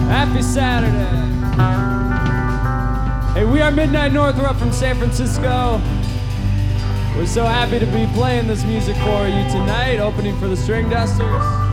Happy Saturday. Hey, we are Midnight North. We're up from San Francisco. We're so happy to be playing this music for you tonight, opening for the String Dusters.